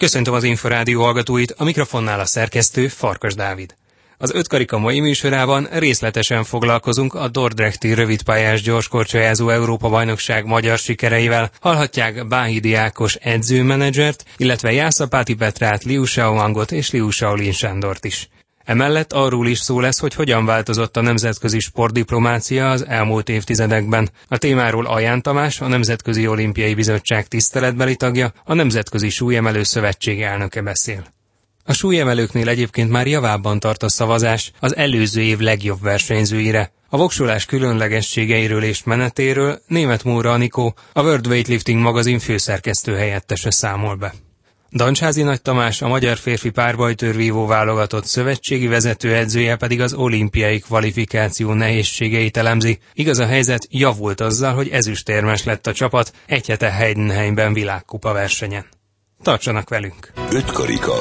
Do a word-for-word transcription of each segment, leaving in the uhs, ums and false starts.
Köszöntöm az Inforádió hallgatóit, a mikrofonnál a szerkesztő Farkas Dávid. Az ötkarika mai műsorában részletesen foglalkozunk a dordrechti rövidpályás gyorskorcsolyázó Európa-bajnokság magyar sikereivel. Hallhatják Báhidi Ákos edzőmenedzsert, illetve Jászapáti Petrát, Liu Xiaowangot és Liu Shaolin Sándort is. Emellett arról is szó lesz, hogy hogyan változott a nemzetközi sportdiplomácia az elmúlt évtizedekben. A témáról Aján Tamás, a Nemzetközi Olimpiai Bizottság tiszteletbeli tagja, a Nemzetközi Súlyemelő Szövetség elnöke beszél. A súlyemelőknél egyébként már javában tart a szavazás az előző év legjobb versenyzőire. A voksolás különlegességeiről és menetéről Németh Móra Anikó, a World Weightlifting magazin főszerkesztő helyettese számol be. Dancsházi Nagy Tamás, a magyar férfi párbajtőrvívó válogatott szövetségi vezetőedzője pedig az olimpiai kvalifikáció nehézségeit elemzi. Igaz, a helyzet javult azzal, hogy ezüstérmes lett a csapat egy hete Heidenheimben világkupa versenyen. Tartsanak velünk! Ötkarika.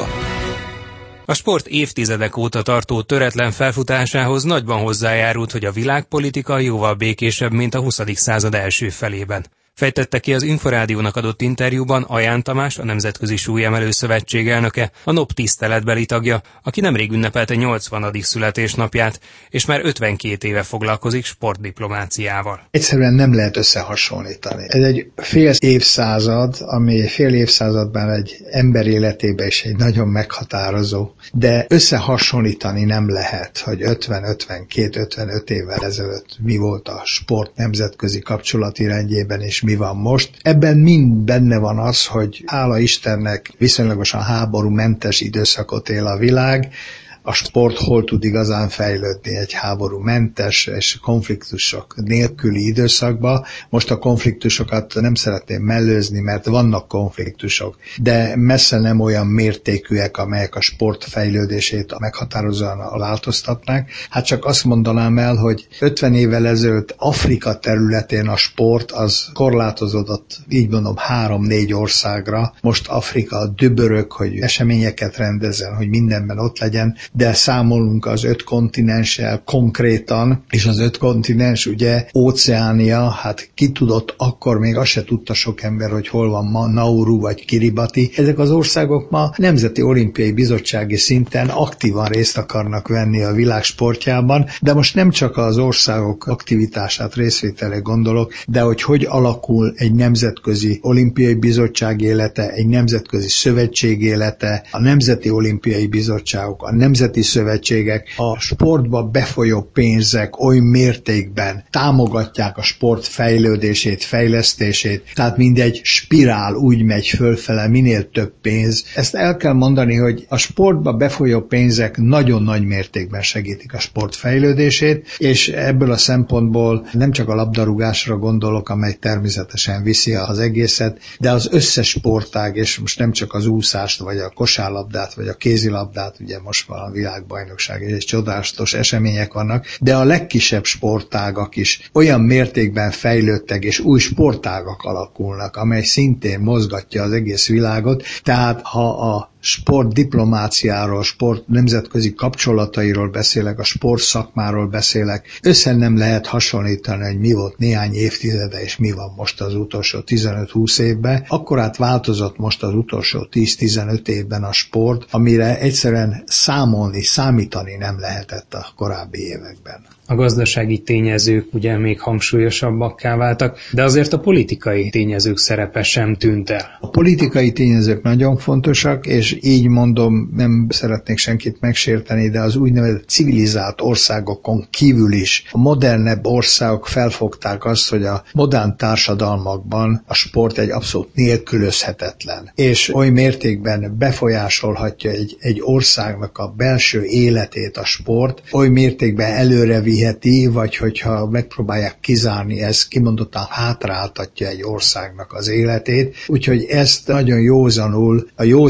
A sport évtizedek óta tartó töretlen felfutásához nagyban hozzájárult, hogy a világpolitika jóval békésebb, mint a huszadik század első felében. Fejtette ki az Inforádiónak adott interjúban Aján Tamás, a Nemzetközi Súlyemelő Szövetség elnöke, a NOB tiszteletbeli tagja, aki nemrég ünnepelte nyolcvanadik születésnapját, és már ötvenkét éve foglalkozik sportdiplomáciával. Egyszerűen nem lehet összehasonlítani. Ez egy fél évszázad, ami fél évszázadban egy ember életében is egy nagyon meghatározó, de összehasonlítani nem lehet, hogy ötven, ötvenkét, ötvenöt évvel ezelőtt mi volt a sport nemzetközi kapcsolati rendjében, és mi van most. Ebben mind benne van az, hogy hála Istennek viszonylagosan háborúmentes időszakot él a világ. A sport hol tud igazán fejlődni egy háborúmentes és konfliktusok nélküli időszakba. Most a konfliktusokat nem szeretném mellőzni, mert vannak konfliktusok, de messze nem olyan mértékűek, amelyek a sport fejlődését meghatározóan változtatnák. Hát csak azt mondanám el, hogy ötven évvel ezelőtt Afrika területén a sport az korlátozódott, így mondom, három-négy országra. Most Afrika dübörög, hogy eseményeket rendezzen, hogy mindenben ott legyen, de számolunk az öt kontinenssel konkrétan, és az öt kontinens ugye Óceánia, hát ki tudott, akkor még azt se tudta sok ember, hogy hol van ma Nauru vagy Kiribati. Ezek az országok ma Nemzeti Olimpiai Bizottsági szinten aktívan részt akarnak venni a világ sportjában, de most nem csak az országok aktivitását, részvételre gondolok, de hogy hogy alakul egy Nemzetközi Olimpiai Bizottság élete, egy Nemzetközi Szövetség élete, a Nemzeti Olimpiai Bizottságok, a Nemzeti szövetségek, a sportba befolyó pénzek oly mértékben támogatják a sport fejlődését, fejlesztését, tehát mindegy spirál úgy megy fölfele, minél több pénz. Ezt el kell mondani, hogy a sportba befolyó pénzek nagyon nagy mértékben segítik a sport fejlődését, és ebből a szempontból nem csak a labdarúgásra gondolok, amely természetesen viszi az egészet, de az összes sportág, és most nem csak az úszást, vagy a kosárlabdát, vagy a kézilabdát, ugye most van a világbajnokság, és csodálatos események vannak, de a legkisebb sportágak is olyan mértékben fejlődtek, és új sportágak alakulnak, amely szintén mozgatja az egész világot. Tehát ha a sport diplomáciáról, sport nemzetközi kapcsolatairól beszélek, a sport szakmáról beszélek, össze nem lehet hasonlítani, hogy mi volt néhány évtizede, és mi van most az utolsó tizenöt-húsz évben. Akkorát változott most az utolsó tíz-tizenöt évben a sport, amire egyszerűen számolni, számítani nem lehetett a korábbi években. A gazdasági tényezők ugye még hangsúlyosabbakká váltak, de azért a politikai tényezők szerepe sem tűnt el. A politikai tényezők nagyon fontosak, és így mondom, nem szeretnék senkit megsérteni, de az úgynevezett civilizált országokon kívül is a modernebb országok felfogták azt, hogy a modern társadalmakban a sport egy abszolút nélkülözhetetlen, és oly mértékben befolyásolhatja egy, egy országnak a belső életét a sport, oly mértékben előre viheti, vagy hogyha megpróbálják kizárni, ez kimondottan hátráltatja egy országnak az életét. Úgyhogy ezt nagyon józanul a józan politika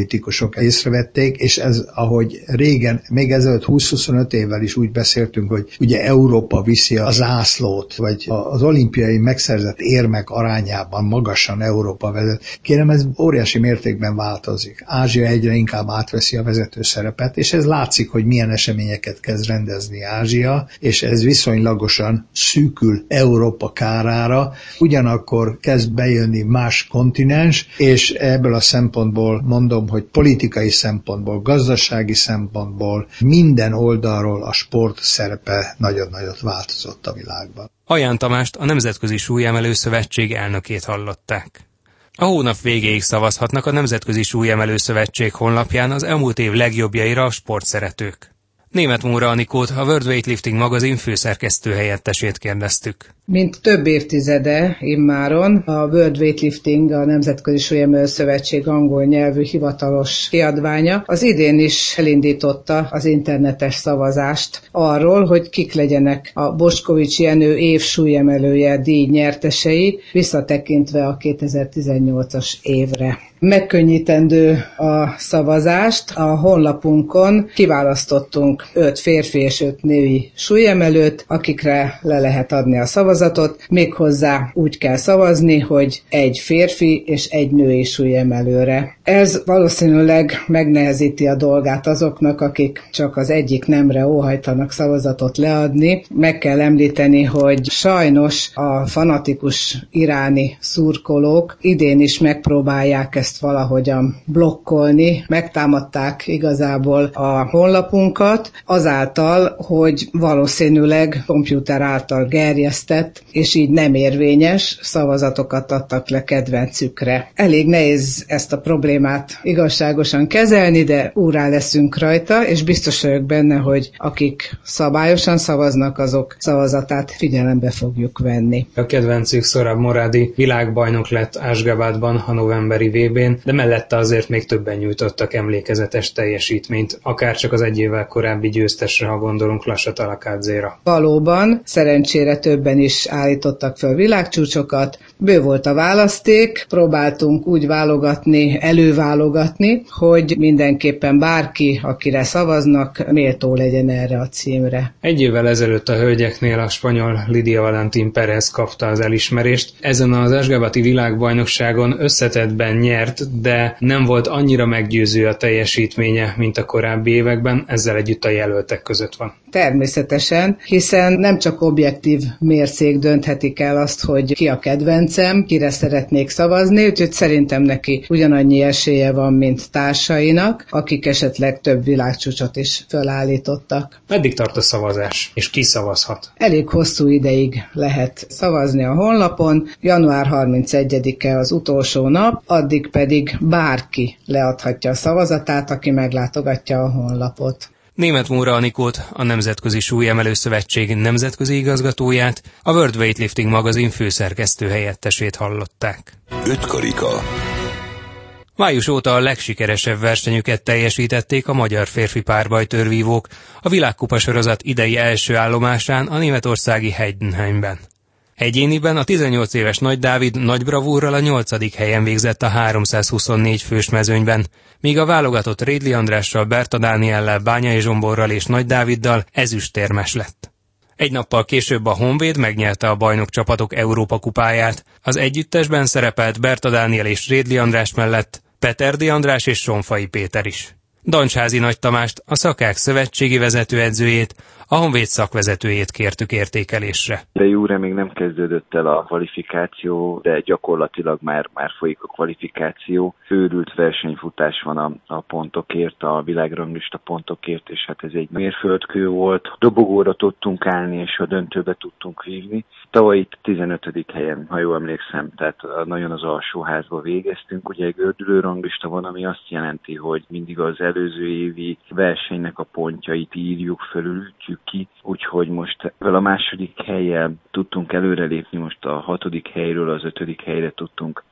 politikusok észrevették, és ez, ahogy régen, még ezelőtt húsz-huszonöt évvel is úgy beszéltünk, hogy ugye Európa viszi a zászlót, vagy az olimpiai megszerzett érmek arányában magasan Európa vezet. Kérem, ez óriási mértékben változik. Ázsia egyre inkább átveszi a vezető szerepet, és ez látszik, hogy milyen eseményeket kezd rendezni Ázsia, és ez viszonylagosan szűkül Európa kárára, ugyanakkor kezd bejönni más kontinens, és ebből a szempontból mondom, hogy politikai szempontból, gazdasági szempontból, minden oldalról a sport szerepe nagyon-nagyot változott a világban. Aján Tamást, a Nemzetközi Súlyemelő Szövetség elnökét hallották. A hónap végéig szavazhatnak a Nemzetközi Súlyemelő Szövetség honlapján az elmúlt év legjobbjaira a sportszeretők. Németh Móra Anikót, a World Weightlifting magazin főszerkesztő helyettesét kérdeztük. Mint több évtizede immáron, a World Weightlifting, a Nemzetközi Súlyemelő Szövetség angol nyelvű hivatalos kiadványa az idén is elindította az internetes szavazást arról, hogy kik legyenek a Boskovics Jenő év súlyemelője díj nyertesei, visszatekintve a kétezer-tizennyolcas évre. Megkönnyítendő a szavazást. A honlapunkon kiválasztottunk öt férfi és öt női súlyemelőt, akikre le lehet adni a szavazatot. Méghozzá úgy kell szavazni, hogy egy férfi és egy női súlyemelőre. Ez valószínűleg megnehezíti a dolgát azoknak, akik csak az egyik nemre óhajtanak szavazatot leadni. Meg kell említeni, hogy sajnos a fanatikus iráni szurkolók idén is megpróbálják ezt valahogyan blokkolni. Megtámadták igazából a honlapunkat azáltal, hogy valószínűleg komputer által gerjesztett, és így nem érvényes szavazatokat adtak le kedvencükre. Elég nehéz ezt a problémát igazságosan kezelni, de úrrá leszünk rajta, és biztos vagyok benne, hogy akik szabályosan szavaznak, azok szavazatát figyelembe fogjuk venni. A kedvencük Sorab Moradi világbajnok lett Ashgabatban a novemberi vé bén, de mellette azért még többen nyújtottak emlékezetes teljesítményt, akár csak az egy évvel korábbi győztesre, ha gondolunk Lashat Alakadzéra. Valóban, szerencsére többen is állítottak föl világcsúcsokat, bő volt a választék, próbáltunk úgy válogatni, előválogatni, hogy mindenképpen bárki, akire szavaznak, méltó legyen erre a címre. Egy évvel ezelőtt a hölgyeknél a spanyol Lidia Valentín Pérez kapta az elismerést. Ezen az ashgabati világbajnokságon összetettben nyert, de nem volt annyira meggyőző a teljesítménye, mint a korábbi években, ezzel együtt a jelöltek között van. Természetesen, hiszen nem csak objektív mércék dönthetik el azt, hogy ki a kedvencem, kire szeretnék szavazni, úgyhogy szerintem neki ugyanannyi esélye van, mint társainak, akik esetleg több világcsúcsot is felállítottak. Meddig tart a szavazás, és ki szavazhat? Elég hosszú ideig lehet szavazni a honlapon, január harmincegyedike az utolsó nap, addig pedig bárki leadhatja a szavazatát, aki meglátogatja a honlapot. Németh Móra Anikót, a Nemzetközi Súlyemelő Szövetség nemzetközi igazgatóját, a World Weightlifting magazin főszerkesztő helyettesét hallották. Ötkarika. Május óta a legsikeresebb versenyüket teljesítették a magyar férfi párbajtőrvívók a világkupa sorozat idei első állomásán a németországi Heidenheimben. Egyéniben a tizennyolc éves Nagy Dávid nagy bravúrral a nyolcadik helyen végzett a háromszázhuszonnégy fős mezőnyben, míg a válogatott Rédli Andrással, Berta Dániellel, Bányai Zsomborral és Nagy Dáviddal ezüstérmes lett. Egy nappal később a Honvéd megnyerte a bajnokcsapatok Európa kupáját. Az együttesben szerepelt Berta Dániel és Rédli András mellett Peterdi András és Sonfai Péter is. Dancsházi Nagy Tamást, a Szakák szövetségi vezetőedzőjét, a Honvéd szakvezetőjét kértük értékelésre. De jóra még nem kezdődött el a kvalifikáció, de gyakorlatilag már, már folyik a kvalifikáció. Főrült versenyfutás van a, a pontokért, a világranglista pontokért, és hát ez egy mérföldkő volt. Dobogóra tudtunk állni, és a döntőbe tudtunk vívni. Tavaly itt tizenötödik helyen, ha jól emlékszem, tehát nagyon az alsóházba végeztünk. Ugye egy gördülő ranglista van, ami azt jelenti, hogy mindig az előző évi versenynek a pontjait írjuk, fölültjük ki, úgyhogy most a második helyen tudtunk előrelépni, most a hatodik helyről az ötödik helyre tudtunk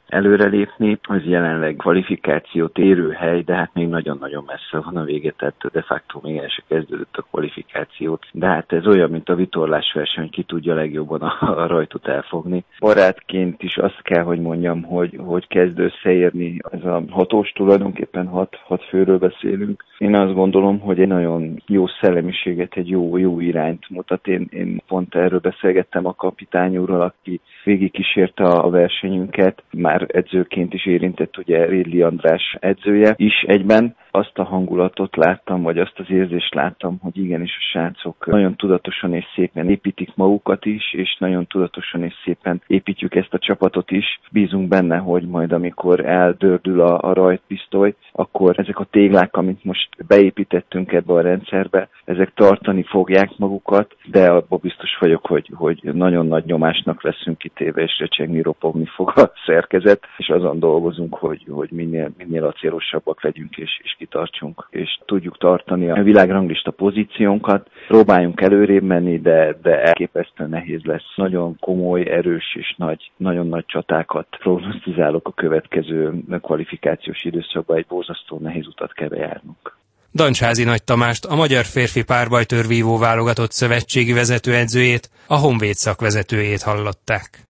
előrelépni. Ez jelenleg kvalifikációt érő hely, de hát még nagyon-nagyon messze van a vége, tehát de facto még el se kezdődött a kvalifikációt. De hát ez olyan, mint a vitorlásverseny, ki tudja legjobban a, a rajtot elfogni. Barátként is azt kell, hogy mondjam, hogy, hogy kezd összeérni ez a hatós, tulajdonképpen hat, hat főről beszélünk. Én azt gondolom, hogy egy nagyon jó szellemiséget, egy jó, jó irányt mutat. Én, én pont erről beszélgettem a kapitány úrral, aki végigkísérte a versenyünket, már edzőként is érintett, ugye Rédli András edzője is egyben. Azt a hangulatot láttam, vagy azt az érzést láttam, hogy igenis a srácok nagyon tudatosan és szépen építik magukat is, és nagyon tudatosan és szépen építjük ezt a csapatot is. Bízunk benne, hogy majd amikor eldördül a, a rajtpisztoly, akkor ezek a téglák, amit most beépítettünk ebbe a rendszerbe, ezek tartani fogják magukat, de abban biztos vagyok, hogy, hogy nagyon nagy nyomásnak leszünk kitéve, és recsegni, ropogni fog a szerkezet, és azon dolgozunk, hogy, hogy minél, minél acélosabbak legyünk, és, és kitartsunk, és tudjuk tartani a világranglista pozíciónkat. Próbáljunk előrébb menni, de, de elképesztően nehéz lesz. Nagyon komoly, erős és nagy, nagyon nagy csatákat prognosztizálok a következő kvalifikációs időszakban, egy borzasztó nehéz utat kell bejárnunk. Dancsházi Nagy Tamást, a magyar férfi párbajtőrvívó válogatott szövetségi vezetőedzőjét, a Honvéd szakvezetőjét hallották.